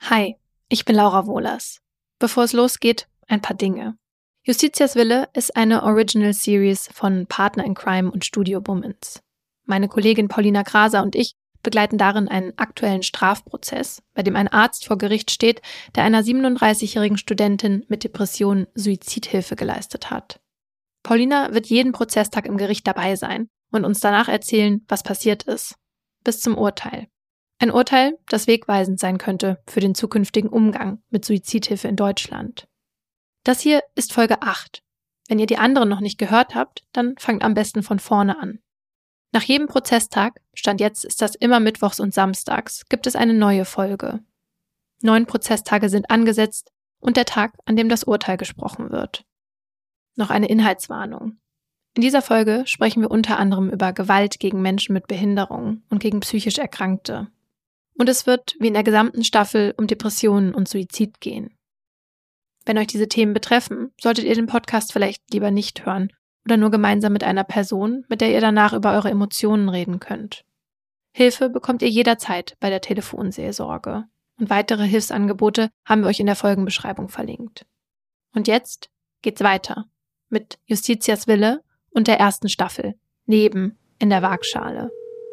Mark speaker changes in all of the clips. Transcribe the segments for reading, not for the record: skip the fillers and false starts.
Speaker 1: Hi, ich bin Laura Wohlers. Bevor es losgeht, ein paar Dinge. Justitias Wille ist eine Original Series von Partner in Crime und Studio Bummens. Meine Kollegin Paulina Graser und ich begleiten darin einen aktuellen Strafprozess, bei dem ein Arzt vor Gericht steht, der einer 37-jährigen Studentin mit Depressionen Suizidhilfe geleistet hat. Paulina wird jeden Prozesstag im Gericht dabei sein und uns danach erzählen, was passiert ist. Bis zum Urteil. Ein Urteil, das wegweisend sein könnte für den zukünftigen Umgang mit Suizidhilfe in Deutschland. Das hier ist Folge 8. Wenn ihr die anderen noch nicht gehört habt, dann fangt am besten von vorne an. Nach jedem Prozesstag, Stand jetzt ist das immer mittwochs und samstags, gibt es eine neue Folge. 9 Prozesstage sind angesetzt und der Tag, an dem das Urteil gesprochen wird. Noch eine Inhaltswarnung. In dieser Folge sprechen wir unter anderem über Gewalt gegen Menschen mit Behinderung und gegen psychisch Erkrankte. Und es wird, wie in der gesamten Staffel, um Depressionen und Suizid gehen. Wenn euch diese Themen betreffen, solltet ihr den Podcast vielleicht lieber nicht hören oder nur gemeinsam mit einer Person, mit der ihr danach über eure Emotionen reden könnt. Hilfe bekommt ihr jederzeit bei der Telefonseelsorge. Und weitere Hilfsangebote haben wir euch in der Folgenbeschreibung verlinkt. Und jetzt geht's weiter mit Justitias Wille und der ersten Staffel, Leben in der Waagschale.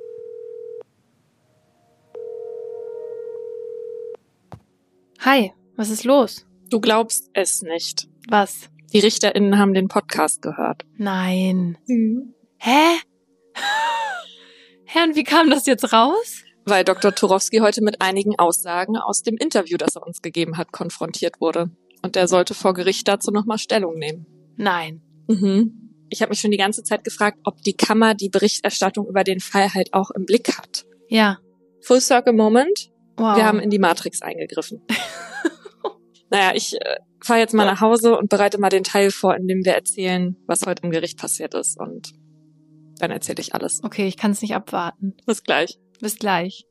Speaker 1: Hi, was ist los?
Speaker 2: Du glaubst es nicht.
Speaker 1: Was?
Speaker 2: Die RichterInnen haben den Podcast gehört.
Speaker 1: Nein. Hä? Hä, und wie kam das jetzt raus?
Speaker 2: Weil Dr. Turowski heute mit einigen Aussagen aus dem Interview, das er uns gegeben hat, konfrontiert wurde. Und er sollte vor Gericht dazu nochmal Stellung nehmen.
Speaker 1: Nein.
Speaker 2: Ich habe mich schon die ganze Zeit gefragt, ob die Kammer die Berichterstattung über den Fall halt auch im Blick hat.
Speaker 1: Ja.
Speaker 2: Full Circle Moment.
Speaker 1: Wow.
Speaker 2: Wir haben in die Matrix eingegriffen. Naja, ich fahre jetzt mal nach Hause und bereite mal den Teil vor, in dem wir erzählen, was heute im Gericht passiert ist. Und dann erzähle ich alles.
Speaker 1: Okay, ich kann es nicht abwarten.
Speaker 2: Bis gleich.
Speaker 1: Bis gleich.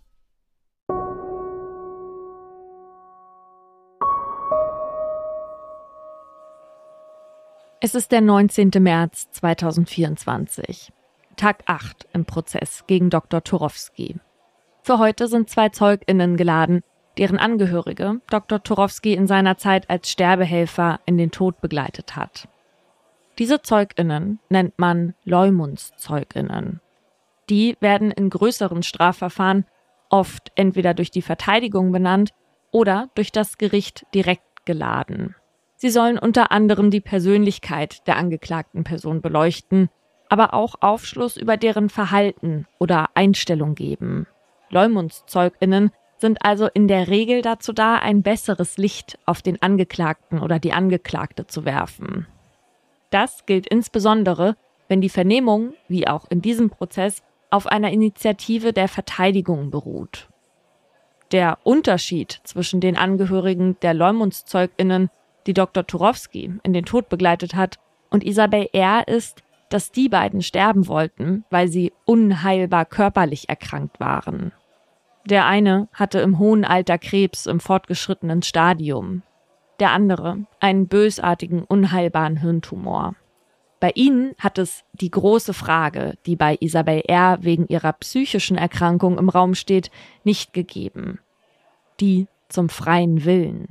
Speaker 3: Es ist der 19. März 2024. Tag 8 im Prozess gegen Dr. Turowski. Für heute sind 2 ZeugInnen geladen, deren Angehörige Dr. Turowski in seiner Zeit als Sterbehelfer in den Tod begleitet hat. Diese ZeugInnen nennt man Leumundszeuginnen. Die werden in größeren Strafverfahren oft entweder durch die Verteidigung benannt oder durch das Gericht direkt geladen. Sie sollen unter anderem die Persönlichkeit der angeklagten Person beleuchten, aber auch Aufschluss über deren Verhalten oder Einstellung geben. Leumundszeuginnen sind also in der Regel dazu da, ein besseres Licht auf den Angeklagten oder die Angeklagte zu werfen. Das gilt insbesondere, wenn die Vernehmung, wie auch in diesem Prozess, auf einer Initiative der Verteidigung beruht. Der Unterschied zwischen den Angehörigen der Leumundszeuginnen, die Dr. Turowski in den Tod begleitet hat, und Isabel R. ist, dass die beiden sterben wollten, weil sie unheilbar körperlich erkrankt waren. Der eine hatte im hohen Alter Krebs im fortgeschrittenen Stadium, der andere einen bösartigen, unheilbaren Hirntumor. Bei ihnen hat es die große Frage, die bei Isabel R. wegen ihrer psychischen Erkrankung im Raum steht, nicht gegeben. Die zum freien Willen.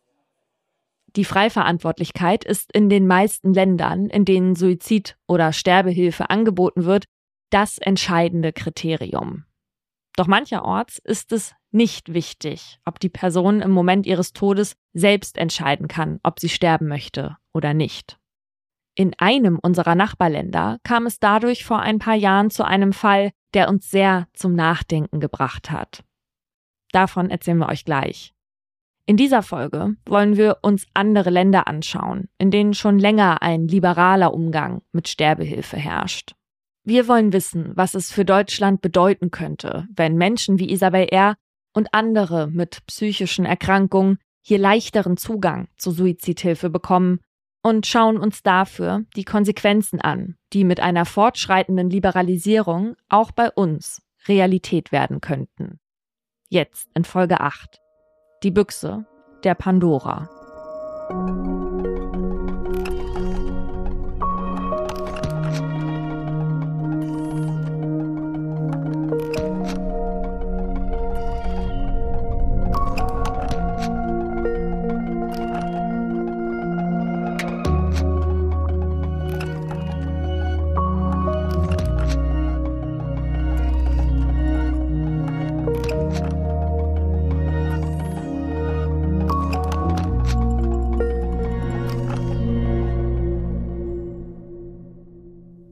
Speaker 3: Die Freiverantwortlichkeit ist in den meisten Ländern, in denen Suizid- oder Sterbehilfe angeboten wird, das entscheidende Kriterium. Doch mancherorts ist es nicht wichtig, ob die Person im Moment ihres Todes selbst entscheiden kann, ob sie sterben möchte oder nicht. In einem unserer Nachbarländer kam es dadurch vor ein paar Jahren zu einem Fall, der uns sehr zum Nachdenken gebracht hat. Davon erzählen wir euch gleich. In dieser Folge wollen wir uns andere Länder anschauen, in denen schon länger ein liberaler Umgang mit Sterbehilfe herrscht. Wir wollen wissen, was es für Deutschland bedeuten könnte, wenn Menschen wie Isabel R. und andere mit psychischen Erkrankungen hier leichteren Zugang zu Suizidhilfe bekommen und schauen uns dafür die Konsequenzen an, die mit einer fortschreitenden Liberalisierung auch bei uns Realität werden könnten. Jetzt in Folge 8. Die Büchse der Pandora.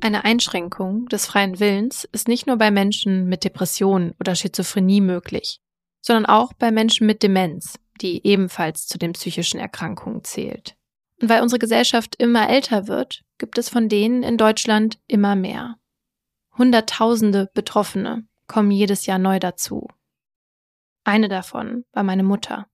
Speaker 1: Eine Einschränkung des freien Willens ist nicht nur bei Menschen mit Depressionen oder Schizophrenie möglich, sondern auch bei Menschen mit Demenz, die ebenfalls zu den psychischen Erkrankungen zählt. Und weil unsere Gesellschaft immer älter wird, gibt es von denen in Deutschland immer mehr. Hunderttausende Betroffene kommen jedes Jahr neu dazu. Eine davon war meine Mutter.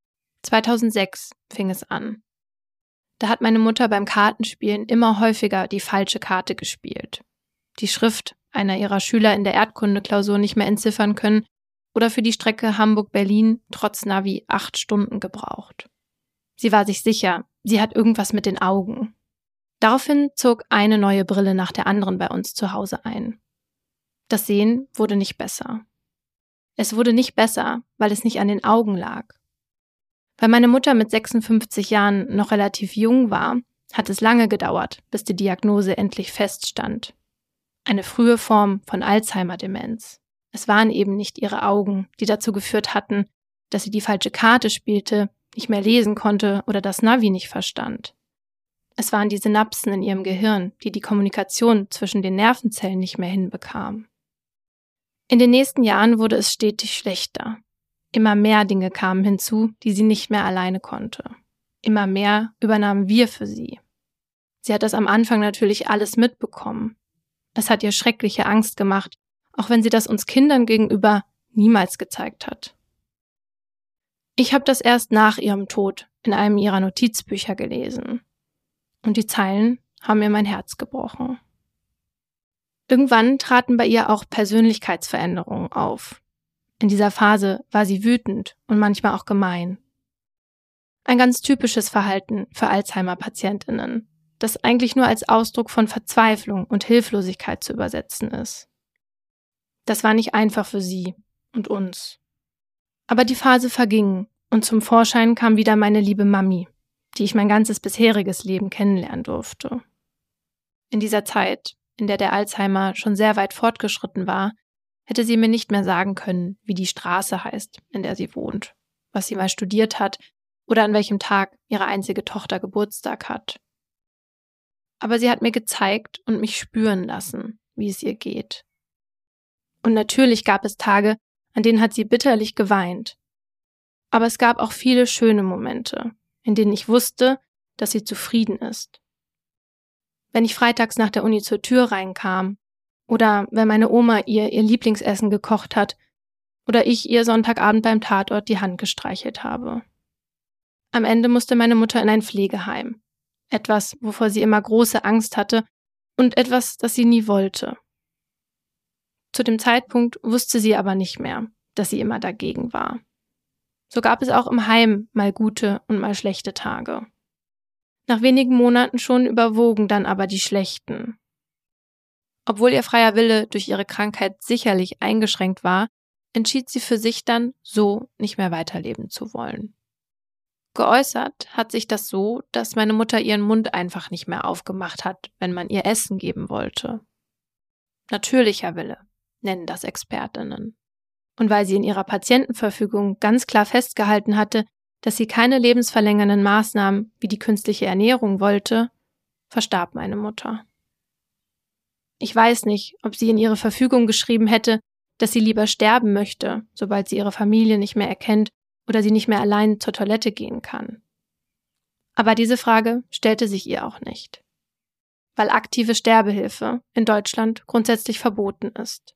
Speaker 1: 2006 fing es an. Da hat meine Mutter beim Kartenspielen immer häufiger die falsche Karte gespielt, die Schrift einer ihrer Schüler in der Erdkundeklausur nicht mehr entziffern können oder für die Strecke Hamburg-Berlin trotz Navi 8 Stunden gebraucht. Sie war sich sicher, sie hat irgendwas mit den Augen. Daraufhin zog eine neue Brille nach der anderen bei uns zu Hause ein. Das Sehen wurde nicht besser. Es wurde nicht besser, weil es nicht an den Augen lag. Weil meine Mutter mit 56 Jahren noch relativ jung war, hat es lange gedauert, bis die Diagnose endlich feststand. Eine frühe Form von Alzheimer-Demenz. Es waren eben nicht ihre Augen, die dazu geführt hatten, dass sie die falsche Karte spielte, nicht mehr lesen konnte oder das Navi nicht verstand. Es waren die Synapsen in ihrem Gehirn, die die Kommunikation zwischen den Nervenzellen nicht mehr hinbekamen. In den nächsten Jahren wurde es stetig schlechter. Immer mehr Dinge kamen hinzu, die sie nicht mehr alleine konnte. Immer mehr übernahmen wir für sie. Sie hat das am Anfang natürlich alles mitbekommen. Es hat ihr schreckliche Angst gemacht, auch wenn sie das uns Kindern gegenüber niemals gezeigt hat. Ich habe das erst nach ihrem Tod in einem ihrer Notizbücher gelesen. Und die Zeilen haben mir mein Herz gebrochen. Irgendwann traten bei ihr auch Persönlichkeitsveränderungen auf. In dieser Phase war sie wütend und manchmal auch gemein. Ein ganz typisches Verhalten für Alzheimer-PatientInnen, das eigentlich nur als Ausdruck von Verzweiflung und Hilflosigkeit zu übersetzen ist. Das war nicht einfach für sie und uns. Aber die Phase verging und zum Vorschein kam wieder meine liebe Mami, die ich mein ganzes bisheriges Leben kennenlernen durfte. In dieser Zeit, in der der Alzheimer schon sehr weit fortgeschritten war, hätte sie mir nicht mehr sagen können, wie die Straße heißt, in der sie wohnt, was sie mal studiert hat oder an welchem Tag ihre einzige Tochter Geburtstag hat. Aber sie hat mir gezeigt und mich spüren lassen, wie es ihr geht. Und natürlich gab es Tage, an denen hat sie bitterlich geweint. Aber es gab auch viele schöne Momente, in denen ich wusste, dass sie zufrieden ist. Wenn ich freitags nach der Uni zur Tür reinkam, oder wenn meine Oma ihr Lieblingsessen gekocht hat oder ich ihr Sonntagabend beim Tatort die Hand gestreichelt habe. Am Ende musste meine Mutter in ein Pflegeheim. Etwas, wovor sie immer große Angst hatte und etwas, das sie nie wollte. Zu dem Zeitpunkt wusste sie aber nicht mehr, dass sie immer dagegen war. So gab es auch im Heim mal gute und mal schlechte Tage. Nach wenigen Monaten schon überwogen dann aber die schlechten. Obwohl ihr freier Wille durch ihre Krankheit sicherlich eingeschränkt war, entschied sie für sich dann, so nicht mehr weiterleben zu wollen. Geäußert hat sich das so, dass meine Mutter ihren Mund einfach nicht mehr aufgemacht hat, wenn man ihr Essen geben wollte. Natürlicher Wille, nennen das ExpertInnen. Und weil sie in ihrer Patientenverfügung ganz klar festgehalten hatte, dass sie keine lebensverlängernden Maßnahmen wie die künstliche Ernährung wollte, verstarb meine Mutter. Ich weiß nicht, ob sie in ihre Verfügung geschrieben hätte, dass sie lieber sterben möchte, sobald sie ihre Familie nicht mehr erkennt oder sie nicht mehr allein zur Toilette gehen kann. Aber diese Frage stellte sich ihr auch nicht, weil aktive Sterbehilfe in Deutschland grundsätzlich verboten ist.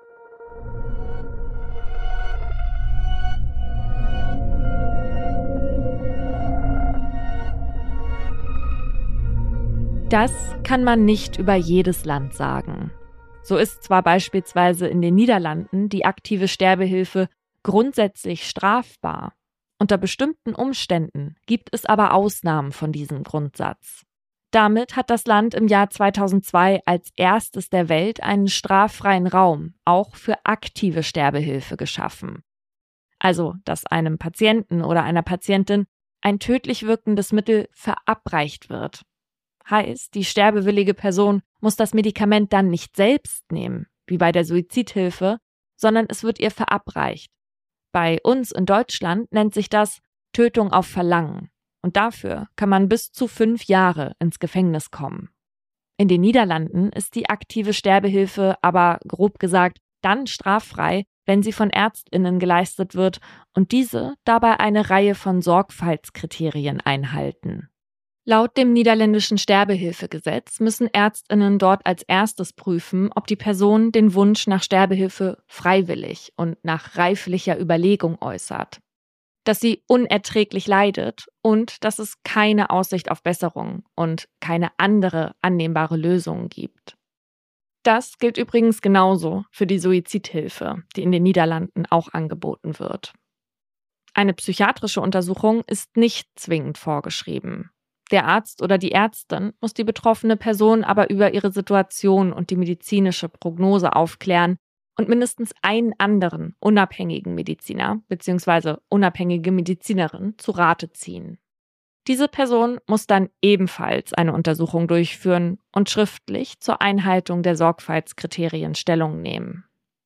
Speaker 3: Das kann man nicht über jedes Land sagen. So ist zwar beispielsweise in den Niederlanden die aktive Sterbehilfe grundsätzlich strafbar. Unter bestimmten Umständen gibt es aber Ausnahmen von diesem Grundsatz. Damit hat das Land im Jahr 2002 als erstes der Welt einen straffreien Raum auch für aktive Sterbehilfe geschaffen. Also, dass einem Patienten oder einer Patientin ein tödlich wirkendes Mittel verabreicht wird. Heißt, die sterbewillige Person muss das Medikament dann nicht selbst nehmen, wie bei der Suizidhilfe, sondern es wird ihr verabreicht. Bei uns in Deutschland nennt sich das Tötung auf Verlangen und dafür kann man bis zu 5 Jahre ins Gefängnis kommen. In den Niederlanden ist die aktive Sterbehilfe aber, grob gesagt, dann straffrei, wenn sie von ÄrztInnen geleistet wird und diese dabei eine Reihe von Sorgfaltskriterien einhalten. Laut dem niederländischen Sterbehilfegesetz müssen ÄrztInnen dort als erstes prüfen, ob die Person den Wunsch nach Sterbehilfe freiwillig und nach reiflicher Überlegung äußert, dass sie unerträglich leidet und dass es keine Aussicht auf Besserung und keine andere annehmbare Lösung gibt. Das gilt übrigens genauso für die Suizidhilfe, die in den Niederlanden auch angeboten wird. Eine psychiatrische Untersuchung ist nicht zwingend vorgeschrieben. Der Arzt oder die Ärztin muss die betroffene Person aber über ihre Situation und die medizinische Prognose aufklären und mindestens einen anderen unabhängigen Mediziner bzw. unabhängige Medizinerin zu Rate ziehen. Diese Person muss dann ebenfalls eine Untersuchung durchführen und schriftlich zur Einhaltung der Sorgfaltskriterien Stellung nehmen.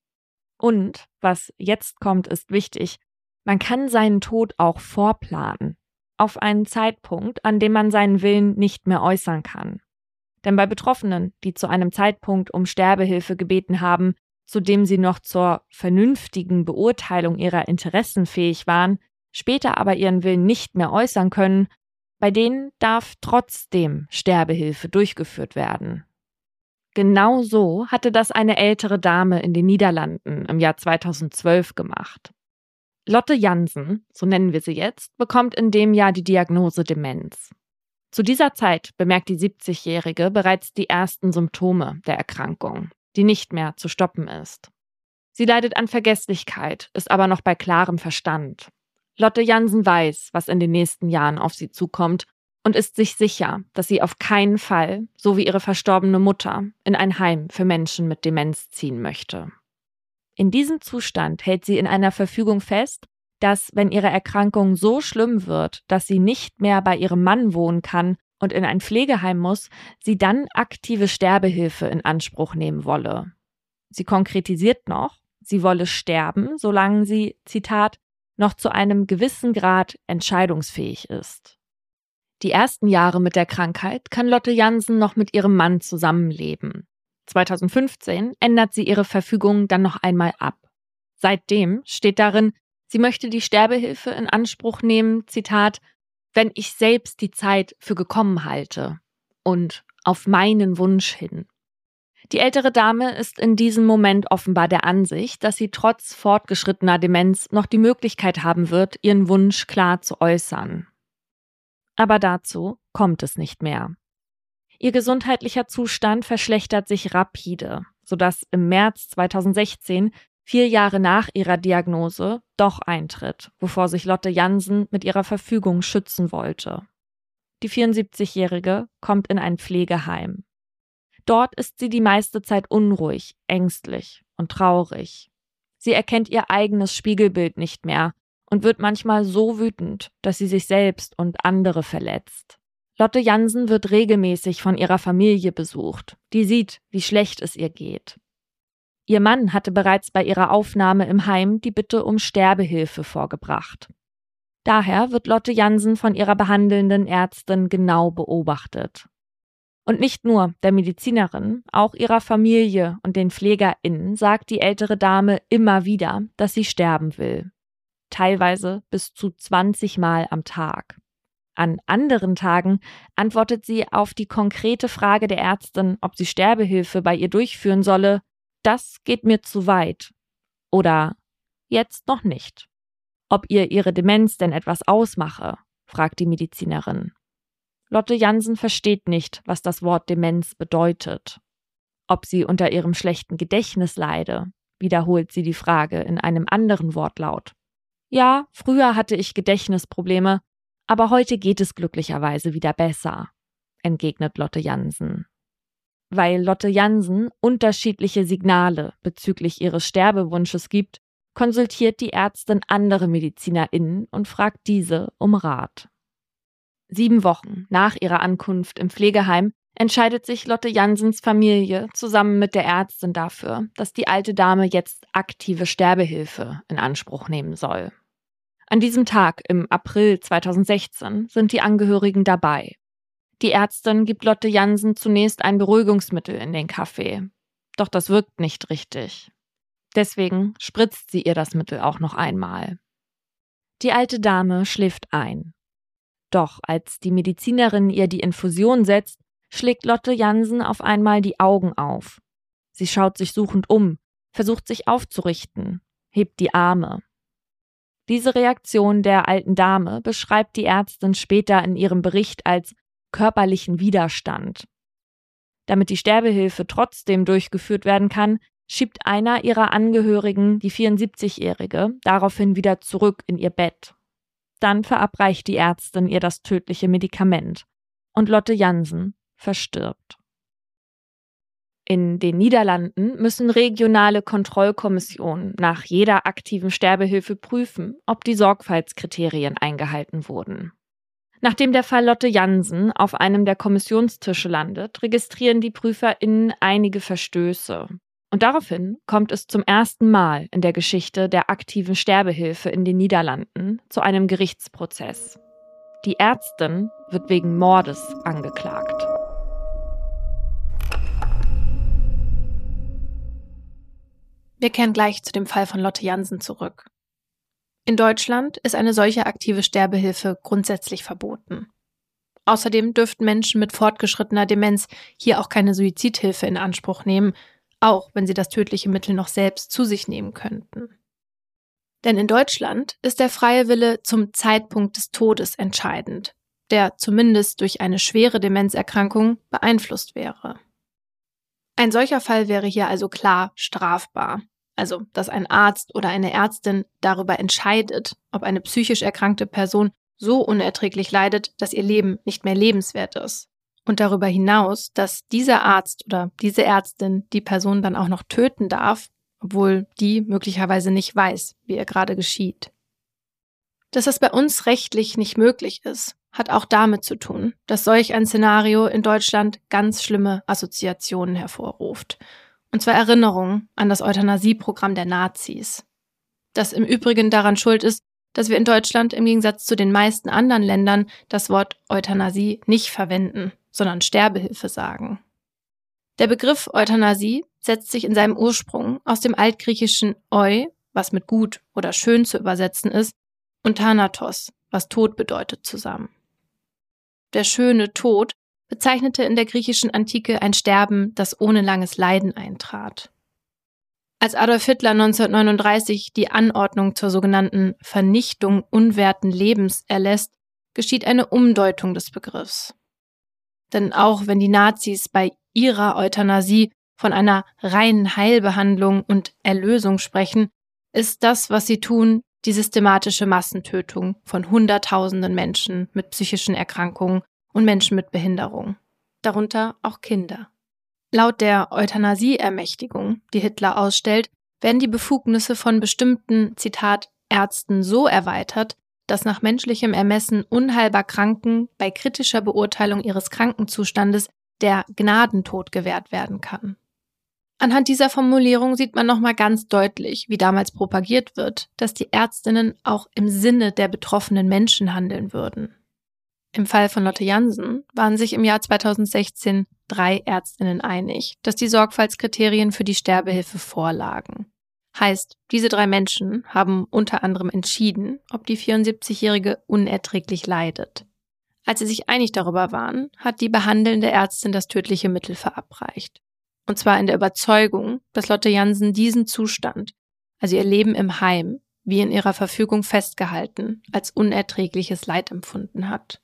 Speaker 3: Und, was jetzt kommt, ist wichtig, man kann seinen Tod auch vorplanen, auf einen Zeitpunkt, an dem man seinen Willen nicht mehr äußern kann. Denn bei Betroffenen, die zu einem Zeitpunkt um Sterbehilfe gebeten haben, zu dem sie noch zur vernünftigen Beurteilung ihrer Interessen fähig waren, später aber ihren Willen nicht mehr äußern können, bei denen darf trotzdem Sterbehilfe durchgeführt werden. Genau so hatte das eine ältere Dame in den Niederlanden im Jahr 2012 gemacht. Lotte Jansen, so nennen wir sie jetzt, bekommt in dem Jahr die Diagnose Demenz. Zu dieser Zeit bemerkt die 70-Jährige bereits die ersten Symptome der Erkrankung, die nicht mehr zu stoppen ist. Sie leidet an Vergesslichkeit, ist aber noch bei klarem Verstand. Lotte Jansen weiß, was in den nächsten Jahren auf sie zukommt und ist sich sicher, dass sie auf keinen Fall, so wie ihre verstorbene Mutter, in ein Heim für Menschen mit Demenz ziehen möchte. In diesem Zustand hält sie in einer Verfügung fest, dass, wenn ihre Erkrankung so schlimm wird, dass sie nicht mehr bei ihrem Mann wohnen kann und in ein Pflegeheim muss, sie dann aktive Sterbehilfe in Anspruch nehmen wolle. Sie konkretisiert noch, sie wolle sterben, solange sie, Zitat, noch zu einem gewissen Grad entscheidungsfähig ist. Die ersten Jahre mit der Krankheit kann Lotte Jansen noch mit ihrem Mann zusammenleben. 2015 ändert sie ihre Verfügung dann noch einmal ab. Seitdem steht darin, sie möchte die Sterbehilfe in Anspruch nehmen, Zitat, wenn ich selbst die Zeit für gekommen halte und auf meinen Wunsch hin. Die ältere Dame ist in diesem Moment offenbar der Ansicht, dass sie trotz fortgeschrittener Demenz noch die Möglichkeit haben wird, ihren Wunsch klar zu äußern. Aber dazu kommt es nicht mehr. Ihr gesundheitlicher Zustand verschlechtert sich rapide, sodass im März 2016, 4 Jahre nach ihrer Diagnose, doch eintritt, wovor sich Lotte Jansen mit ihrer Verfügung schützen wollte. Die 74-Jährige kommt in ein Pflegeheim. Dort ist sie die meiste Zeit unruhig, ängstlich und traurig. Sie erkennt ihr eigenes Spiegelbild nicht mehr und wird manchmal so wütend, dass sie sich selbst und andere verletzt. Lotte Jansen wird regelmäßig von ihrer Familie besucht, die sieht, wie schlecht es ihr geht. Ihr Mann hatte bereits bei ihrer Aufnahme im Heim die Bitte um Sterbehilfe vorgebracht. Daher wird Lotte Jansen von ihrer behandelnden Ärztin genau beobachtet. Und nicht nur der Medizinerin, auch ihrer Familie und den PflegerInnen sagt die ältere Dame immer wieder, dass sie sterben will. Teilweise bis zu 20 Mal am Tag. An anderen Tagen antwortet sie auf die konkrete Frage der Ärztin, ob sie Sterbehilfe bei ihr durchführen solle, das geht mir zu weit. Oder jetzt noch nicht. Ob ihr ihre Demenz denn etwas ausmache, fragt die Medizinerin. Lotte Jansen versteht nicht, was das Wort Demenz bedeutet. Ob sie unter ihrem schlechten Gedächtnis leide, wiederholt sie die Frage in einem anderen Wortlaut. Ja, früher hatte ich Gedächtnisprobleme, aber heute geht es glücklicherweise wieder besser, entgegnet Lotte Jansen. Weil Lotte Jansen unterschiedliche Signale bezüglich ihres Sterbewunsches gibt, konsultiert die Ärztin andere MedizinerInnen und fragt diese um Rat. 7 Wochen nach ihrer Ankunft im Pflegeheim entscheidet sich Lotte Jansens Familie zusammen mit der Ärztin dafür, dass die alte Dame jetzt aktive Sterbehilfe in Anspruch nehmen soll. An diesem Tag im April 2016 sind die Angehörigen dabei. Die Ärztin gibt Lotte Jansen zunächst ein Beruhigungsmittel in den Kaffee. Doch das wirkt nicht richtig. Deswegen spritzt sie ihr das Mittel auch noch einmal. Die alte Dame schläft ein. Doch als die Medizinerin ihr die Infusion setzt, schlägt Lotte Jansen auf einmal die Augen auf. Sie schaut sich suchend um, versucht sich aufzurichten, hebt die Arme. Diese Reaktion der alten Dame beschreibt die Ärztin später in ihrem Bericht als körperlichen Widerstand. Damit die Sterbehilfe trotzdem durchgeführt werden kann, schiebt einer ihrer Angehörigen die 74-Jährige daraufhin wieder zurück in ihr Bett. Dann verabreicht die Ärztin ihr das tödliche Medikament und Lotte Jansen verstirbt. In den Niederlanden müssen regionale Kontrollkommissionen nach jeder aktiven Sterbehilfe prüfen, ob die Sorgfaltskriterien eingehalten wurden. Nachdem der Fall Lotte Jansen auf einem der Kommissionstische landet, registrieren die PrüferInnen einige Verstöße. Und daraufhin kommt es zum ersten Mal in der Geschichte der aktiven Sterbehilfe in den Niederlanden zu einem Gerichtsprozess. Die Ärztin wird wegen Mordes angeklagt.
Speaker 1: Wir kehren gleich zu dem Fall von Lotte Jansen zurück. In Deutschland ist eine solche aktive Sterbehilfe grundsätzlich verboten. Außerdem dürften Menschen mit fortgeschrittener Demenz hier auch keine Suizidhilfe in Anspruch nehmen, auch wenn sie das tödliche Mittel noch selbst zu sich nehmen könnten. Denn in Deutschland ist der freie Wille zum Zeitpunkt des Todes entscheidend, der zumindest durch eine schwere Demenzerkrankung beeinflusst wäre. Ein solcher Fall wäre hier also klar strafbar, also dass ein Arzt oder eine Ärztin darüber entscheidet, ob eine psychisch erkrankte Person so unerträglich leidet, dass ihr Leben nicht mehr lebenswert ist. Und darüber hinaus, dass dieser Arzt oder diese Ärztin die Person dann auch noch töten darf, obwohl die möglicherweise nicht weiß, wie ihr gerade geschieht. Dass das bei uns rechtlich nicht möglich ist, hat auch damit zu tun, dass solch ein Szenario in Deutschland ganz schlimme Assoziationen hervorruft. Und zwar Erinnerungen an das Euthanasieprogramm der Nazis. Das im Übrigen daran schuld ist, dass wir in Deutschland im Gegensatz zu den meisten anderen Ländern das Wort Euthanasie nicht verwenden, sondern Sterbehilfe sagen. Der Begriff Euthanasie setzt sich in seinem Ursprung aus dem altgriechischen eu, was mit gut oder schön zu übersetzen ist, und thanatos, was Tod bedeutet, zusammen. Der schöne Tod bezeichnete in der griechischen Antike ein Sterben, das ohne langes Leiden eintrat. Als Adolf Hitler 1939 die Anordnung zur sogenannten Vernichtung unwerten Lebens erlässt, geschieht eine Umdeutung des Begriffs. Denn auch wenn die Nazis bei ihrer Euthanasie von einer reinen Heilbehandlung und Erlösung sprechen, ist das, was sie tun, die systematische Massentötung von Hunderttausenden Menschen mit psychischen Erkrankungen und Menschen mit Behinderung, darunter auch Kinder. Laut der Euthanasie-Ermächtigung, die Hitler ausstellt, werden die Befugnisse von bestimmten, Zitat, Ärzten so erweitert, dass nach menschlichem Ermessen unheilbar Kranken bei kritischer Beurteilung ihres Krankenzustandes der Gnadentod gewährt werden kann. Anhand dieser Formulierung sieht man nochmal ganz deutlich, wie damals propagiert wird, dass die Ärztinnen auch im Sinne der betroffenen Menschen handeln würden. Im Fall von Lotte Jansen waren sich im Jahr 2016 3 Ärztinnen einig, dass die Sorgfaltskriterien für die Sterbehilfe vorlagen. Heißt, diese 3 Menschen haben unter anderem entschieden, ob die 74-Jährige unerträglich leidet. Als sie sich einig darüber waren, hat die behandelnde Ärztin das tödliche Mittel verabreicht. Und zwar in der Überzeugung, dass Lotte Jansen diesen Zustand, also ihr Leben im Heim, wie in ihrer Verfügung festgehalten, als unerträgliches Leid empfunden hat.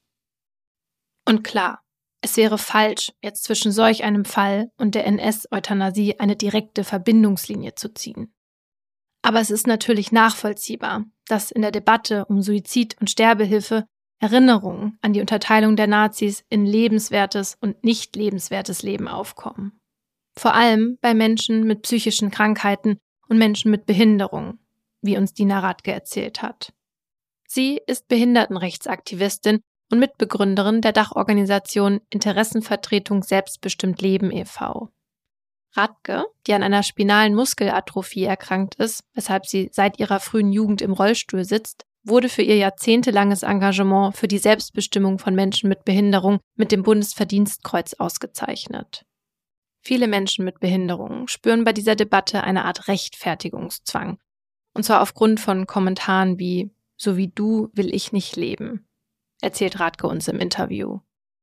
Speaker 1: Und klar, es wäre falsch, jetzt zwischen solch einem Fall und der NS-Euthanasie eine direkte Verbindungslinie zu ziehen. Aber es ist natürlich nachvollziehbar, dass in der Debatte um Suizid und Sterbehilfe Erinnerungen an die Unterteilung der Nazis in lebenswertes und nicht lebenswertes Leben aufkommen. Vor allem bei Menschen mit psychischen Krankheiten und Menschen mit Behinderung, wie uns Dina Radke erzählt hat. Sie ist Behindertenrechtsaktivistin und Mitbegründerin der Dachorganisation Interessenvertretung Selbstbestimmt Leben e.V. Radke, die an einer spinalen Muskelatrophie erkrankt ist, weshalb sie seit ihrer frühen Jugend im Rollstuhl sitzt, wurde für ihr jahrzehntelanges Engagement für die Selbstbestimmung von Menschen mit Behinderung mit dem Bundesverdienstkreuz ausgezeichnet. Viele Menschen mit Behinderung spüren bei dieser Debatte eine Art Rechtfertigungszwang. Und zwar aufgrund von Kommentaren wie „So wie du will ich nicht leben“, erzählt Radke uns im Interview.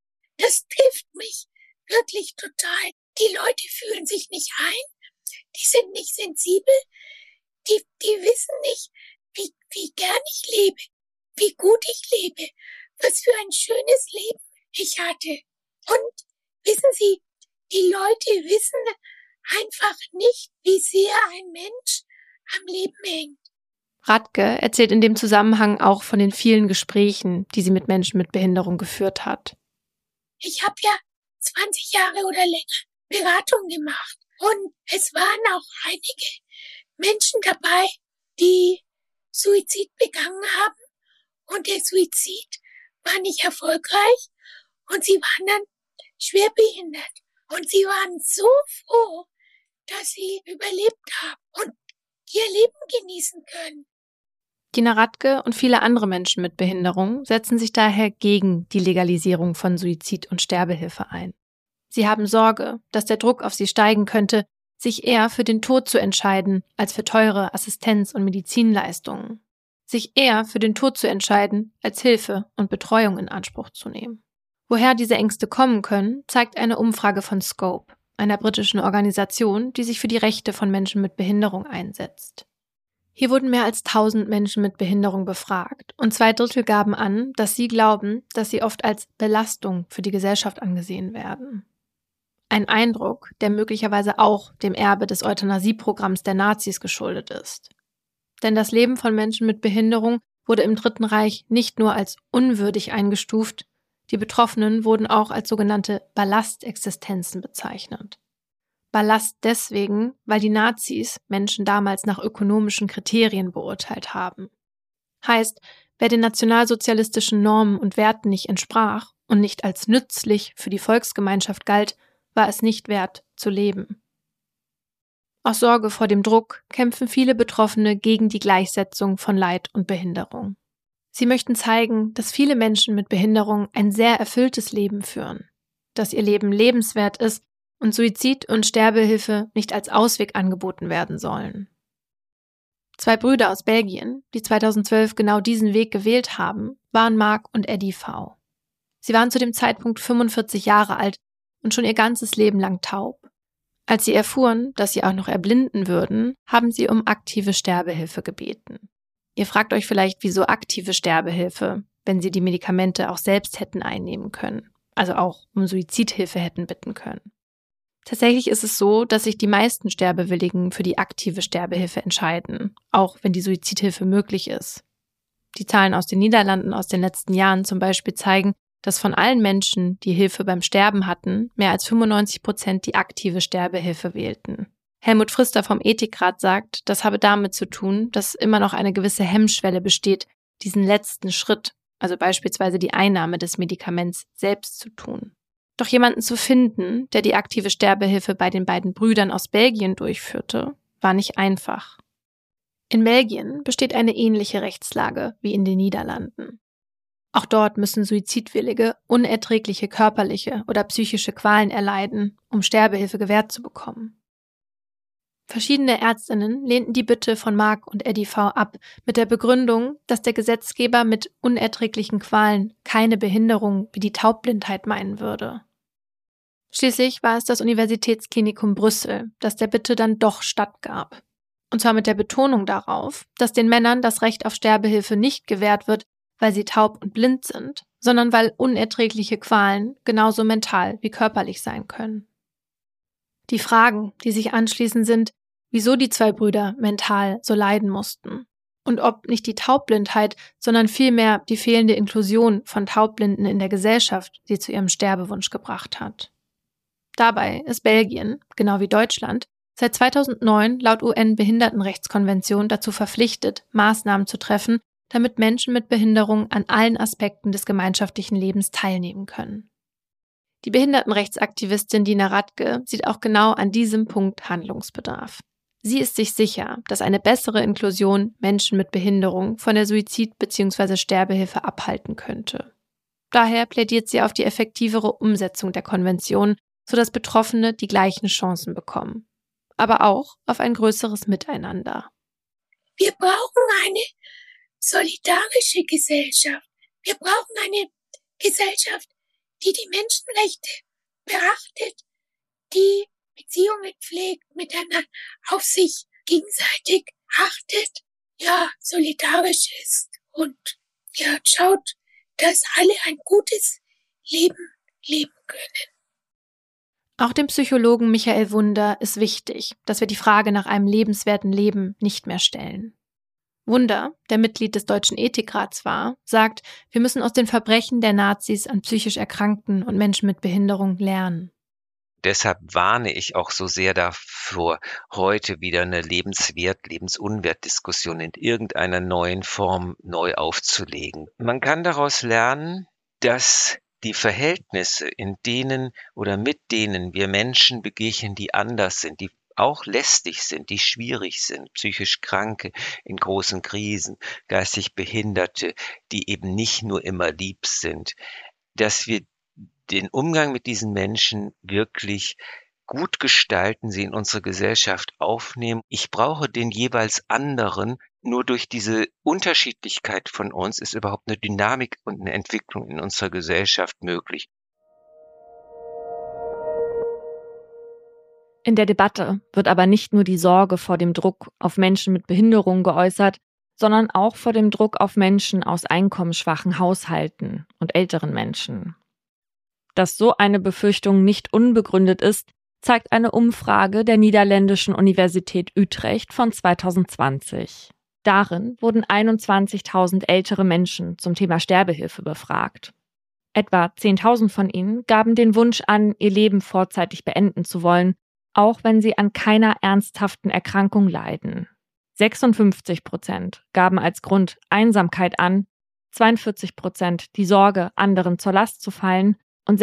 Speaker 4: Das trifft mich wirklich total. Die Leute fühlen sich nicht ein, die sind nicht sensibel, die wissen nicht, wie gern ich lebe, wie gut ich lebe, was für ein schönes Leben ich hatte. Und wissen Sie, die Leute wissen einfach nicht, wie sehr ein Mensch am Leben hängt.
Speaker 1: Radke erzählt in dem Zusammenhang auch von den vielen Gesprächen, die sie mit Menschen mit Behinderung geführt hat.
Speaker 4: Ich habe ja 20 Jahre oder länger Beratung gemacht und es waren auch einige Menschen dabei, die Suizid begangen haben und der Suizid war nicht erfolgreich und sie waren dann schwerbehindert und sie waren so froh, dass sie überlebt haben und ihr Leben genießen können.
Speaker 1: Gina Radke und viele andere Menschen mit Behinderung setzen sich daher gegen die Legalisierung von Suizid- und Sterbehilfe ein. Sie haben Sorge, dass der Druck auf sie steigen könnte, sich eher für den Tod zu entscheiden, als für teure Assistenz- und Medizinleistungen. Sich eher für den Tod zu entscheiden, als Hilfe und Betreuung in Anspruch zu nehmen. Woher diese Ängste kommen können, zeigt eine Umfrage von Scope, einer britischen Organisation, die sich für die Rechte von Menschen mit Behinderung einsetzt. Hier wurden mehr als 1000 Menschen mit Behinderung befragt und 2/3 gaben an, dass sie glauben, dass sie oft als Belastung für die Gesellschaft angesehen werden. Ein Eindruck, der möglicherweise auch dem Erbe des Euthanasieprogramms der Nazis geschuldet ist. Denn das Leben von Menschen mit Behinderung wurde im Dritten Reich nicht nur als unwürdig eingestuft, die Betroffenen wurden auch als sogenannte Ballastexistenzen bezeichnet. Ballast deswegen, weil die Nazis Menschen damals nach ökonomischen Kriterien beurteilt haben. Heißt, wer den nationalsozialistischen Normen und Werten nicht entsprach und nicht als nützlich für die Volksgemeinschaft galt, war es nicht wert, zu leben. Aus Sorge vor dem Druck kämpfen viele Betroffene gegen die Gleichsetzung von Leid und Behinderung. Sie möchten zeigen, dass viele Menschen mit Behinderung ein sehr erfülltes Leben führen, dass ihr Leben lebenswert ist und Suizid- und Sterbehilfe nicht als Ausweg angeboten werden sollen. 2 Brüder aus Belgien, die 2012 genau diesen Weg gewählt haben, waren Mark und Eddie V. Sie waren zu dem Zeitpunkt 45 Jahre alt und schon ihr ganzes Leben lang taub. Als sie erfuhren, dass sie auch noch erblinden würden, haben sie um aktive Sterbehilfe gebeten. Ihr fragt euch vielleicht, wieso aktive Sterbehilfe, wenn sie die Medikamente auch selbst hätten einnehmen können, also auch um Suizidhilfe hätten bitten können. Tatsächlich ist es so, dass sich die meisten Sterbewilligen für die aktive Sterbehilfe entscheiden, auch wenn die Suizidhilfe möglich ist. Die Zahlen aus den Niederlanden aus den letzten Jahren zum Beispiel zeigen, dass von allen Menschen, die Hilfe beim Sterben hatten, mehr als 95% die aktive Sterbehilfe wählten. Helmut Frister vom Ethikrat sagt, das habe damit zu tun, dass immer noch eine gewisse Hemmschwelle besteht, diesen letzten Schritt, also beispielsweise die Einnahme des Medikaments, selbst zu tun. Doch jemanden zu finden, der die aktive Sterbehilfe bei den beiden Brüdern aus Belgien durchführte, war nicht einfach. In Belgien besteht eine ähnliche Rechtslage wie in den Niederlanden. Auch dort müssen Suizidwillige unerträgliche körperliche oder psychische Qualen erleiden, um Sterbehilfe gewährt zu bekommen. Verschiedene Ärztinnen lehnten die Bitte von Mark und Eddie V. ab, mit der Begründung, dass der Gesetzgeber mit unerträglichen Qualen keine Behinderung wie die Taubblindheit meinen würde. Schließlich war es das Universitätsklinikum Brüssel, das der Bitte dann doch stattgab. Und zwar mit der Betonung darauf, dass den Männern das Recht auf Sterbehilfe nicht gewährt wird, weil sie taub und blind sind, sondern weil unerträgliche Qualen genauso mental wie körperlich sein können. Die Fragen, die sich anschließen, sind, wieso die 2 Brüder mental so leiden mussten und ob nicht die Taubblindheit, sondern vielmehr die fehlende Inklusion von Taubblinden in der Gesellschaft sie zu ihrem Sterbewunsch gebracht hat. Dabei ist Belgien, genau wie Deutschland, seit 2009 laut UN-Behindertenrechtskonvention dazu verpflichtet, Maßnahmen zu treffen, damit Menschen mit Behinderung an allen Aspekten des gemeinschaftlichen Lebens teilnehmen können. Die Behindertenrechtsaktivistin Dina Radke sieht auch genau an diesem Punkt Handlungsbedarf. Sie ist sich sicher, dass eine bessere Inklusion Menschen mit Behinderung von der Suizid- bzw. Sterbehilfe abhalten könnte. Daher plädiert sie auf die effektivere Umsetzung der Konvention, sodass Betroffene die gleichen Chancen bekommen. Aber auch auf ein größeres Miteinander.
Speaker 4: Wir brauchen eine solidarische Gesellschaft. Wir brauchen eine Gesellschaft, die die Menschenrechte beachtet, die Beziehungen pflegt, miteinander auf sich gegenseitig achtet, ja, solidarisch ist und ja, schaut, dass alle ein gutes Leben leben können.
Speaker 1: Auch dem Psychologen Michael Wunder ist wichtig, dass wir die Frage nach einem lebenswerten Leben nicht mehr stellen. Wunder, der Mitglied des Deutschen Ethikrats war, sagt, wir müssen aus den Verbrechen der Nazis an psychisch Erkrankten und Menschen mit Behinderung lernen.
Speaker 5: Deshalb warne ich auch so sehr davor, heute wieder eine Lebensunwert-Diskussion in irgendeiner neuen Form neu aufzulegen. Man kann daraus lernen, dass die Verhältnisse, in denen oder mit denen wir Menschen begegnen, die anders sind, die auch lästig sind, die schwierig sind, psychisch Kranke in großen Krisen, geistig Behinderte, die eben nicht nur immer lieb sind, dass wir den Umgang mit diesen Menschen wirklich gut gestalten, sie in unsere Gesellschaft aufnehmen. Ich brauche den jeweils anderen. Nur durch diese Unterschiedlichkeit von uns ist überhaupt eine Dynamik und eine Entwicklung in unserer Gesellschaft möglich.
Speaker 3: In der Debatte wird aber nicht nur die Sorge vor dem Druck auf Menschen mit Behinderung geäußert, sondern auch vor dem Druck auf Menschen aus einkommensschwachen Haushalten und älteren Menschen. Dass so eine Befürchtung nicht unbegründet ist, zeigt eine Umfrage der niederländischen Universität Utrecht von 2020. Darin wurden 21.000 ältere Menschen zum Thema Sterbehilfe befragt. Etwa 10.000 von ihnen gaben den Wunsch an, ihr Leben vorzeitig beenden zu wollen, auch wenn sie an keiner ernsthaften Erkrankung leiden. 56% gaben als Grund Einsamkeit an, 42% die Sorge, anderen zur Last zu fallen und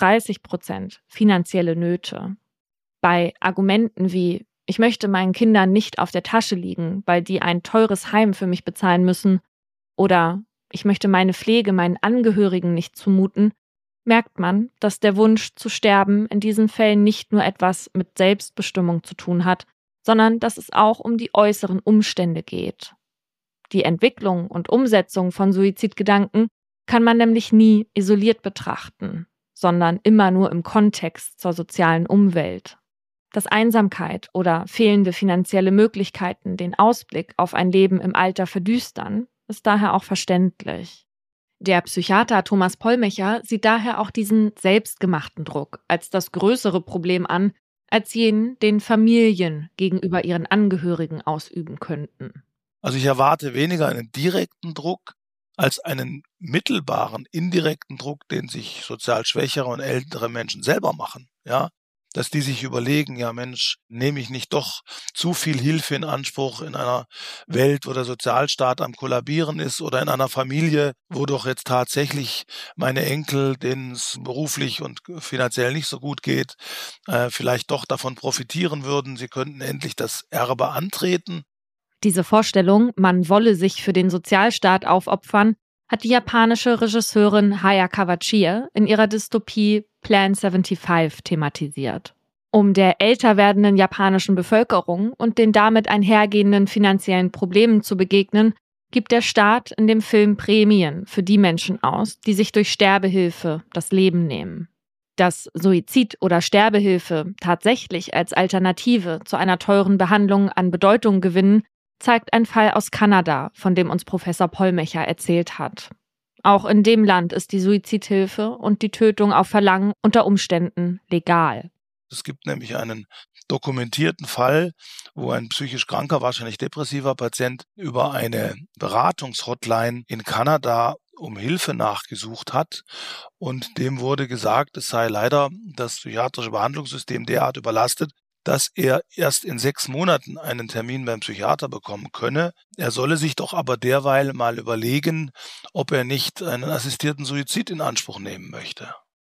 Speaker 3: 36% finanzielle Nöte. Bei Argumenten wie „Ich möchte meinen Kindern nicht auf der Tasche liegen, weil die ein teures Heim für mich bezahlen müssen“ oder „Ich möchte meine Pflege meinen Angehörigen nicht zumuten“, merkt man, dass der Wunsch zu sterben in diesen Fällen nicht nur etwas mit Selbstbestimmung zu tun hat, sondern dass es auch um die äußeren Umstände geht. Die Entwicklung und Umsetzung von Suizidgedanken kann man nämlich nie isoliert betrachten, sondern immer nur im Kontext zur sozialen Umwelt. Dass Einsamkeit oder fehlende finanzielle Möglichkeiten den Ausblick auf ein Leben im Alter verdüstern, ist daher auch verständlich. Der Psychiater Thomas Pollmecher sieht daher auch diesen selbstgemachten Druck als das größere Problem an, als jenen, den Familien gegenüber ihren Angehörigen ausüben könnten.
Speaker 6: Also ich erwarte weniger einen direkten Druck als einen mittelbaren, indirekten Druck, den sich sozial schwächere und ältere Menschen selber machen, ja. Dass die sich überlegen, ja Mensch, nehme ich nicht doch zu viel Hilfe in Anspruch in einer Welt, wo der Sozialstaat am Kollabieren ist oder in einer Familie, wo doch jetzt tatsächlich meine Enkel, denen es beruflich und finanziell nicht so gut geht, vielleicht doch davon profitieren würden. Sie könnten endlich das Erbe antreten.
Speaker 3: Diese Vorstellung, man wolle sich für den Sozialstaat aufopfern, hat die japanische Regisseurin Haya Kawachir in ihrer Dystopie Plan 75 thematisiert. Um der älter werdenden japanischen Bevölkerung und den damit einhergehenden finanziellen Problemen zu begegnen, gibt der Staat in dem Film Prämien für die Menschen aus, die sich durch Sterbehilfe das Leben nehmen. Dass Suizid oder Sterbehilfe tatsächlich als Alternative zu einer teuren Behandlung an Bedeutung gewinnen, zeigt ein Fall aus Kanada, von dem uns Professor Pollmecher erzählt hat. Auch in dem Land ist die Suizidhilfe und die Tötung auf Verlangen unter Umständen legal.
Speaker 6: Es gibt nämlich einen dokumentierten Fall, wo ein psychisch kranker, wahrscheinlich depressiver Patient über eine Beratungshotline in Kanada um Hilfe nachgesucht hat und dem wurde gesagt, es sei leider das psychiatrische Behandlungssystem derart überlastet, dass er erst in 6 Monaten einen Termin beim Psychiater bekommen könne. Er solle sich doch aber derweil mal überlegen, ob er nicht einen assistierten Suizid in Anspruch nehmen möchte.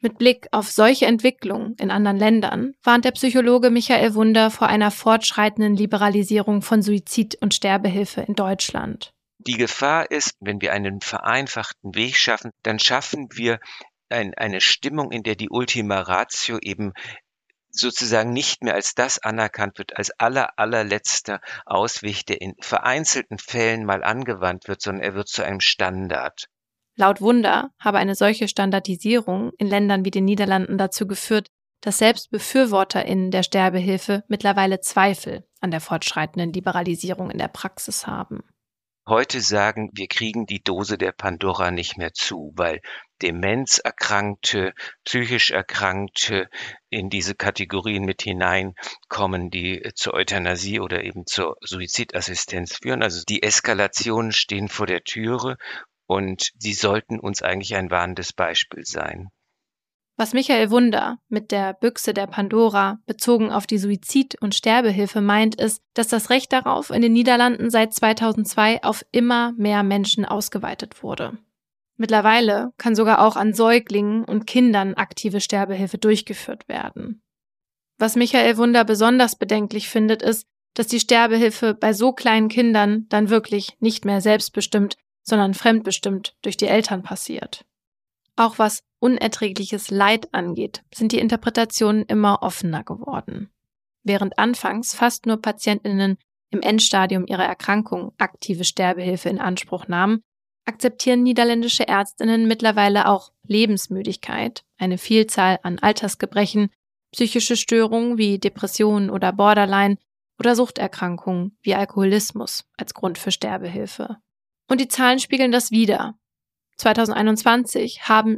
Speaker 1: Mit Blick auf solche Entwicklungen in anderen Ländern warnt der Psychologe Michael Wunder vor einer fortschreitenden Liberalisierung von Suizid- und Sterbehilfe in Deutschland.
Speaker 5: Die Gefahr ist, wenn wir einen vereinfachten Weg schaffen, dann schaffen wir eine Stimmung, in der die Ultima Ratio eben sozusagen nicht mehr als das anerkannt wird, als allerletzter Ausweg, der in vereinzelten Fällen mal angewandt wird, sondern er wird zu einem Standard.
Speaker 1: Laut Wunder habe eine solche Standardisierung in Ländern wie den Niederlanden dazu geführt, dass selbst BefürworterInnen der Sterbehilfe mittlerweile Zweifel an der fortschreitenden Liberalisierung in der Praxis haben.
Speaker 5: Heute sagen, wir kriegen die Dose der Pandora nicht mehr zu, weil Demenzerkrankte, psychisch Erkrankte in diese Kategorien mit hineinkommen, die zur Euthanasie oder eben zur Suizidassistenz führen. Also die Eskalationen stehen vor der Türe und sie sollten uns eigentlich ein warnendes Beispiel sein.
Speaker 1: Was Michael Wunder mit der Büchse der Pandora bezogen auf die Suizid- und Sterbehilfe meint, ist, dass das Recht darauf in den Niederlanden seit 2002 auf immer mehr Menschen ausgeweitet wurde. Mittlerweile kann sogar auch an Säuglingen und Kindern aktive Sterbehilfe durchgeführt werden. Was Michael Wunder besonders bedenklich findet, ist, dass die Sterbehilfe bei so kleinen Kindern dann wirklich nicht mehr selbstbestimmt, sondern fremdbestimmt durch die Eltern passiert. Auch was unerträgliches Leid angeht, sind die Interpretationen immer offener geworden. Während anfangs fast nur PatientInnen im Endstadium ihrer Erkrankung aktive Sterbehilfe in Anspruch nahmen, akzeptieren niederländische ÄrztInnen mittlerweile auch Lebensmüdigkeit, eine Vielzahl an Altersgebrechen, psychische Störungen wie Depressionen oder Borderline oder Suchterkrankungen wie Alkoholismus als Grund für Sterbehilfe. Und die Zahlen spiegeln das wider. 2021 haben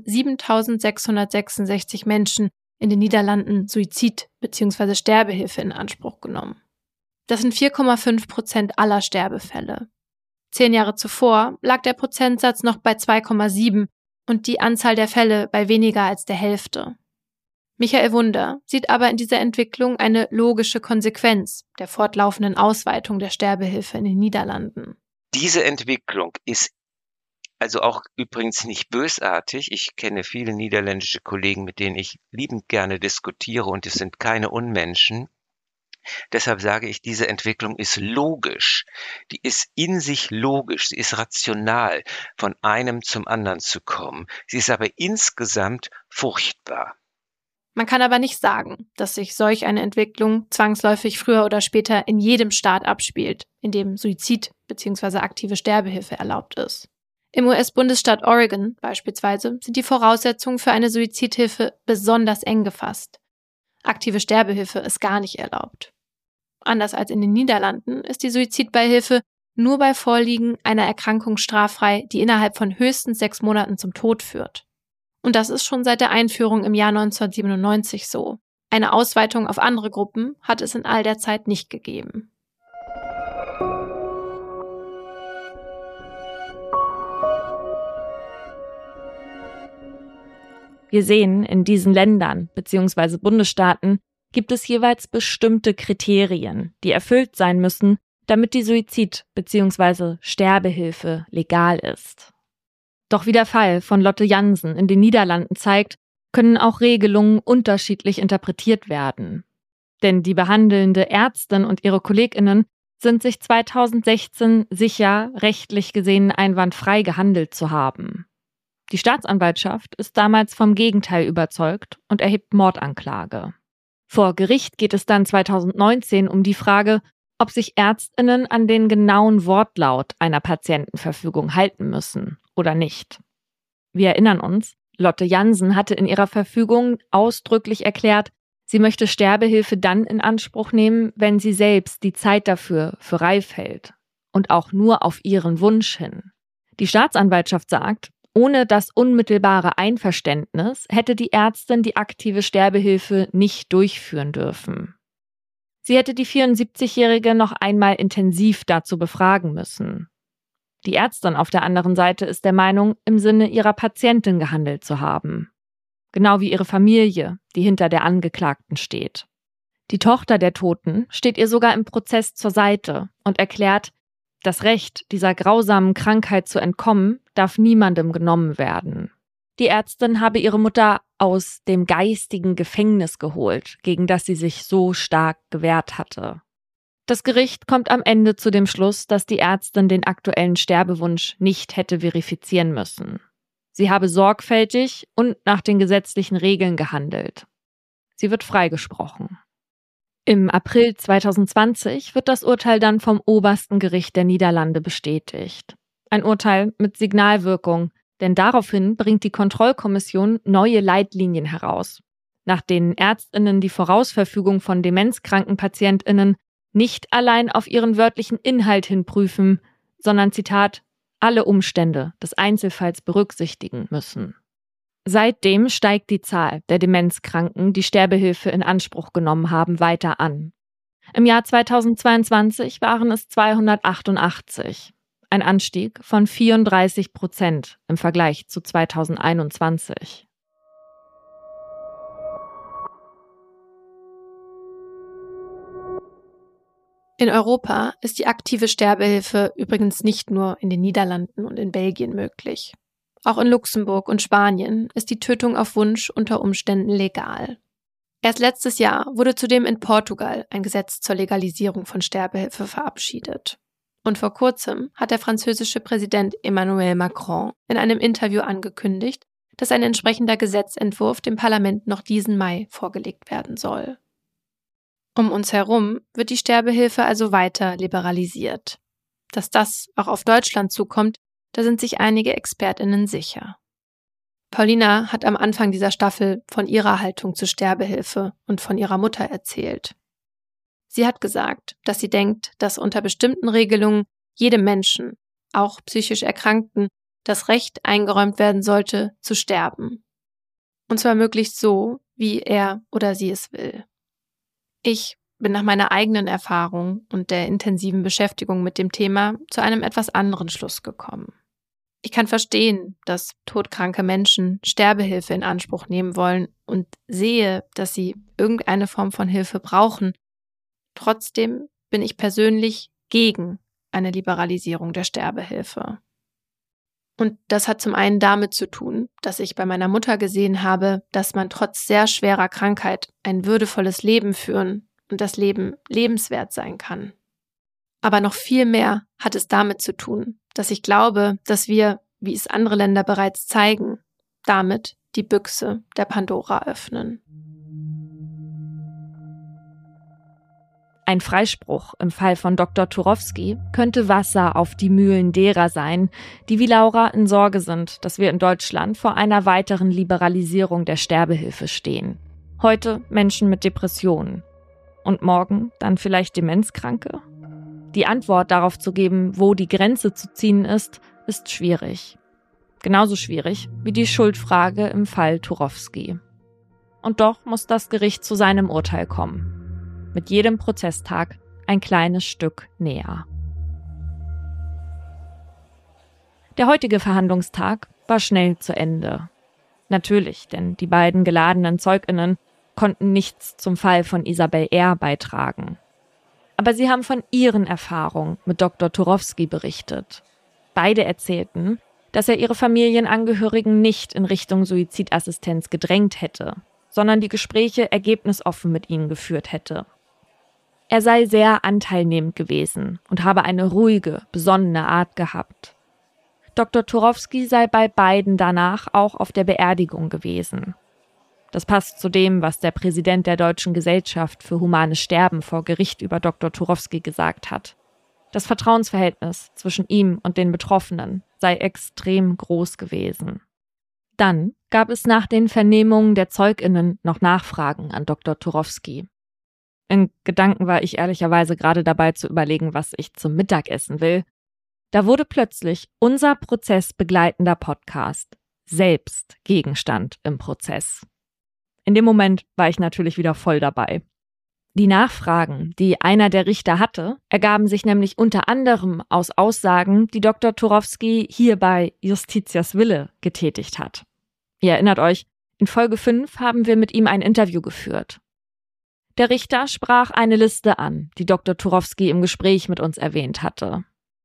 Speaker 1: 7.666 Menschen in den Niederlanden Suizid- bzw. Sterbehilfe in Anspruch genommen. Das sind 4,5% aller Sterbefälle. 10 Jahre zuvor lag der Prozentsatz noch bei 2,7 und die Anzahl der Fälle bei weniger als der Hälfte. Michael Wunder sieht aber in dieser Entwicklung eine logische Konsequenz der fortlaufenden Ausweitung der Sterbehilfe in den Niederlanden.
Speaker 5: Diese Entwicklung ist also auch übrigens nicht bösartig. Ich kenne viele niederländische Kollegen, mit denen ich liebend gerne diskutiere und es sind keine Unmenschen. Deshalb sage ich, diese Entwicklung ist logisch. Die ist in sich logisch. Sie ist rational, von einem zum anderen zu kommen. Sie ist aber insgesamt furchtbar.
Speaker 1: Man kann aber nicht sagen, dass sich solch eine Entwicklung zwangsläufig früher oder später in jedem Staat abspielt, in dem Suizid bzw. aktive Sterbehilfe erlaubt ist. Im US-Bundesstaat Oregon beispielsweise sind die Voraussetzungen für eine Suizidhilfe besonders eng gefasst. Aktive Sterbehilfe ist gar nicht erlaubt. Anders als in den Niederlanden ist die Suizidbeihilfe nur bei Vorliegen einer Erkrankung straffrei, die innerhalb von höchstens 6 Monaten zum Tod führt. Und das ist schon seit der Einführung im Jahr 1997 so. Eine Ausweitung auf andere Gruppen hat es in all der Zeit nicht gegeben.
Speaker 3: Wir sehen, in diesen Ländern bzw. Bundesstaaten gibt es jeweils bestimmte Kriterien, die erfüllt sein müssen, damit die Suizid- bzw. Sterbehilfe legal ist. Doch wie der Fall von Lotte Jansen in den Niederlanden zeigt, können auch Regelungen unterschiedlich interpretiert werden. Denn die behandelnde Ärztin und ihre KollegInnen sind sich 2016 sicher, rechtlich gesehen einwandfrei gehandelt zu haben. Die Staatsanwaltschaft ist damals vom Gegenteil überzeugt und erhebt Mordanklage. Vor Gericht geht es dann 2019 um die Frage, ob sich ÄrztInnen an den genauen Wortlaut einer Patientenverfügung halten müssen oder nicht. Wir erinnern uns, Lotte Jansen hatte in ihrer Verfügung ausdrücklich erklärt, sie möchte Sterbehilfe dann in Anspruch nehmen, wenn sie selbst die Zeit dafür für reif hält und auch nur auf ihren Wunsch hin. Die Staatsanwaltschaft sagt, ohne das unmittelbare Einverständnis hätte die Ärztin die aktive Sterbehilfe nicht durchführen dürfen. Sie hätte die 74-Jährige noch einmal intensiv dazu befragen müssen. Die Ärztin auf der anderen Seite ist der Meinung, im Sinne ihrer Patientin gehandelt zu haben. Genau wie ihre Familie, die hinter der Angeklagten steht. Die Tochter der Toten steht ihr sogar im Prozess zur Seite und erklärt, das Recht, dieser grausamen Krankheit zu entkommen, darf niemandem genommen werden. Die Ärztin habe ihre Mutter aus dem geistigen Gefängnis geholt, gegen das sie sich so stark gewehrt hatte. Das Gericht kommt am Ende zu dem Schluss, dass die Ärztin den aktuellen Sterbewunsch nicht hätte verifizieren müssen. Sie habe sorgfältig und nach den gesetzlichen Regeln gehandelt. Sie wird freigesprochen. Im April 2020 wird das Urteil dann vom obersten Gericht der Niederlande bestätigt. Ein Urteil mit Signalwirkung, denn daraufhin bringt die Kontrollkommission neue Leitlinien heraus, nach denen ÄrztInnen die Vorausverfügung von demenzkranken PatientInnen nicht allein auf ihren wörtlichen Inhalt hin prüfen, sondern, Zitat, alle Umstände des Einzelfalls berücksichtigen müssen. Seitdem steigt die Zahl der Demenzkranken, die Sterbehilfe in Anspruch genommen haben, weiter an. Im Jahr 2022 waren es 288, ein Anstieg von 34% im Vergleich zu 2021.
Speaker 1: In Europa ist die aktive Sterbehilfe übrigens nicht nur in den Niederlanden und in Belgien möglich. Auch in Luxemburg und Spanien ist die Tötung auf Wunsch unter Umständen legal. Erst letztes Jahr wurde zudem in Portugal ein Gesetz zur Legalisierung von Sterbehilfe verabschiedet. Und vor kurzem hat der französische Präsident Emmanuel Macron in einem Interview angekündigt, dass ein entsprechender Gesetzentwurf dem Parlament noch diesen Mai vorgelegt werden soll. Um uns herum wird die Sterbehilfe also weiter liberalisiert. Dass das auch auf Deutschland zukommt, da sind sich einige ExpertInnen sicher. Paulina hat am Anfang dieser Staffel von ihrer Haltung zur Sterbehilfe und von ihrer Mutter erzählt. Sie hat gesagt, dass sie denkt, dass unter bestimmten Regelungen jedem Menschen, auch psychisch Erkrankten, das Recht eingeräumt werden sollte, zu sterben. Und zwar möglichst so, wie er oder sie es will. Ich bin nach meiner eigenen Erfahrung und der intensiven Beschäftigung mit dem Thema zu einem etwas anderen Schluss gekommen. Ich kann verstehen, dass todkranke Menschen Sterbehilfe in Anspruch nehmen wollen und sehe, dass sie irgendeine Form von Hilfe brauchen. Trotzdem bin ich persönlich gegen eine Liberalisierung der Sterbehilfe. Und das hat zum einen damit zu tun, dass ich bei meiner Mutter gesehen habe, dass man trotz sehr schwerer Krankheit ein würdevolles Leben führen und das Leben lebenswert sein kann. Aber noch viel mehr hat es damit zu tun, dass ich glaube, dass wir, wie es andere Länder bereits zeigen, damit die Büchse der Pandora öffnen.
Speaker 3: Ein Freispruch im Fall von Dr. Turowski könnte Wasser auf die Mühlen derer sein, die wie Laura in Sorge sind, dass wir in Deutschland vor einer weiteren Liberalisierung der Sterbehilfe stehen. Heute Menschen mit Depressionen. Und morgen dann vielleicht Demenzkranke? Die Antwort darauf zu geben, wo die Grenze zu ziehen ist schwierig. Genauso schwierig wie die Schuldfrage im Fall Turowski. Und doch muss das Gericht zu seinem Urteil kommen. Mit jedem Prozesstag ein kleines Stück näher. Der heutige Verhandlungstag war schnell zu Ende. Natürlich, denn die beiden geladenen ZeugInnen konnten nichts zum Fall von Isabel R. beitragen. Aber sie haben von ihren Erfahrungen mit Dr. Turowski berichtet. Beide erzählten, dass er ihre Familienangehörigen nicht in Richtung Suizidassistenz gedrängt hätte, sondern die Gespräche ergebnisoffen mit ihnen geführt hätte. Er sei sehr anteilnehmend gewesen und habe eine ruhige, besonnene Art gehabt. Dr. Turowski sei bei beiden danach auch auf der Beerdigung gewesen. Das passt zu dem, was der Präsident der Deutschen Gesellschaft für humanes Sterben vor Gericht über Dr. Turowski gesagt hat. Das Vertrauensverhältnis zwischen ihm und den Betroffenen sei extrem groß gewesen. Dann gab es nach den Vernehmungen der ZeugInnen noch Nachfragen an Dr. Turowski. In Gedanken war ich ehrlicherweise gerade dabei zu überlegen, was ich zum Mittag essen will. Da wurde plötzlich unser prozessbegleitender Podcast selbst Gegenstand im Prozess. In dem Moment war ich natürlich wieder voll dabei. Die Nachfragen, die einer der Richter hatte, ergaben sich nämlich unter anderem aus Aussagen, die Dr. Turowski hier bei Justitias Wille getätigt hat. Ihr erinnert euch, in Folge 5 haben wir mit ihm ein Interview geführt. Der Richter sprach eine Liste an, die Dr. Turowski im Gespräch mit uns erwähnt hatte.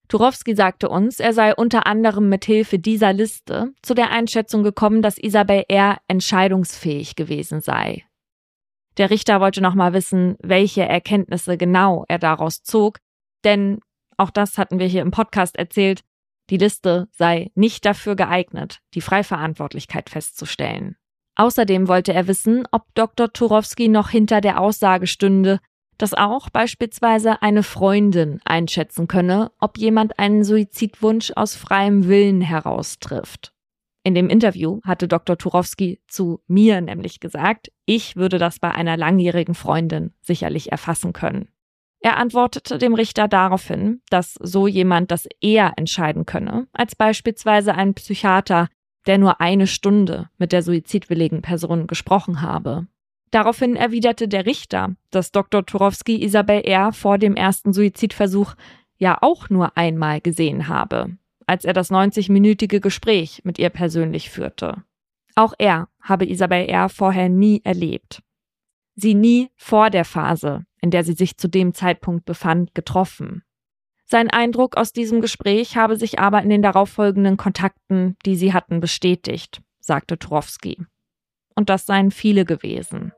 Speaker 3: Turowski sagte uns, er sei unter anderem mit Hilfe dieser Liste zu der Einschätzung gekommen, dass Isabel R. entscheidungsfähig gewesen sei. Der Richter wollte nochmal wissen, welche Erkenntnisse genau er daraus zog, denn, auch das hatten wir hier im Podcast erzählt, die Liste sei nicht dafür geeignet, die Freiverantwortlichkeit festzustellen. Außerdem wollte er wissen, ob Dr. Turowski noch hinter der Aussage stünde, dass auch beispielsweise eine Freundin einschätzen könne, ob jemand einen Suizidwunsch aus freiem Willen heraustrifft. In dem Interview hatte Dr. Turowski zu mir nämlich gesagt, ich würde das bei einer langjährigen Freundin sicherlich erfassen können. Er antwortete dem Richter daraufhin, dass so jemand das eher entscheiden könne, als beispielsweise ein Psychiater, der nur 1 Stunde mit der suizidwilligen Person gesprochen habe. Daraufhin erwiderte der Richter, dass Dr. Turowski Isabel R. vor dem ersten Suizidversuch ja auch nur einmal gesehen habe, als er das 90-minütige Gespräch mit ihr persönlich führte. Auch er habe Isabel R. vorher nie erlebt. Sie nie vor der Phase, in der sie sich zu dem Zeitpunkt befand, getroffen. Sein Eindruck aus diesem Gespräch habe sich aber in den darauffolgenden Kontakten, die sie hatten, bestätigt, sagte Turowski. Und das seien viele gewesen.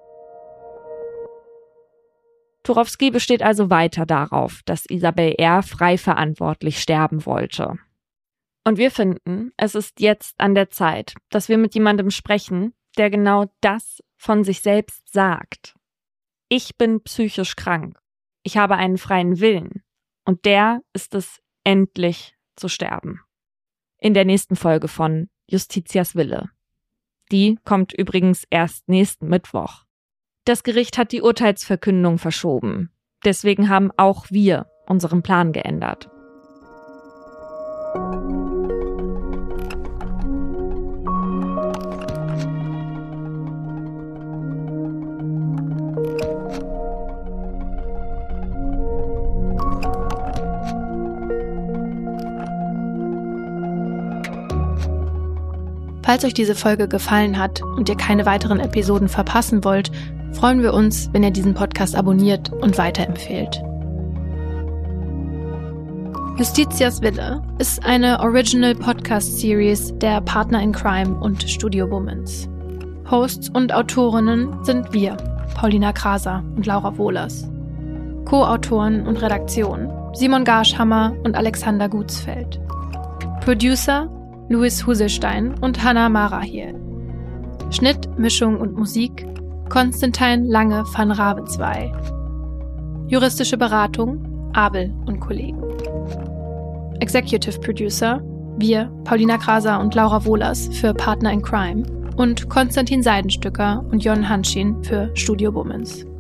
Speaker 3: Turowski besteht also weiter darauf, dass Isabel R. frei verantwortlich sterben wollte. Und wir finden, es ist jetzt an der Zeit, dass wir mit jemandem sprechen, der genau das von sich selbst sagt. Ich bin psychisch krank. Ich habe einen freien Willen. Und der ist es, endlich zu sterben. In der nächsten Folge von Justitias Wille. Die kommt übrigens erst nächsten Mittwoch. Das Gericht hat die Urteilsverkündung verschoben. Deswegen haben auch wir unseren Plan geändert.
Speaker 1: Falls euch diese Folge gefallen hat und ihr keine weiteren Episoden verpassen wollt, freuen wir uns, wenn ihr diesen Podcast abonniert und weiterempfehlt. Justitias Wille ist eine Original Podcast Series der Partner in Crime und Studio Womans. Hosts und Autorinnen sind wir, Paulina Kraser und Laura Wohlers. Co-Autoren und Redaktion Simon Garschhammer und Alexander Gutsfeld. Producer Louis Huselstein und Hannah Marahiel. Schnitt, Mischung und Musik Konstantin Lange van Ravenswey. Juristische Beratung Abel und Kollegen. Executive Producer wir, Paulina Kraser und Laura Wohlers für Partner in Crime und Konstantin Seidenstücker und Jon Hanschin für Studio Womans.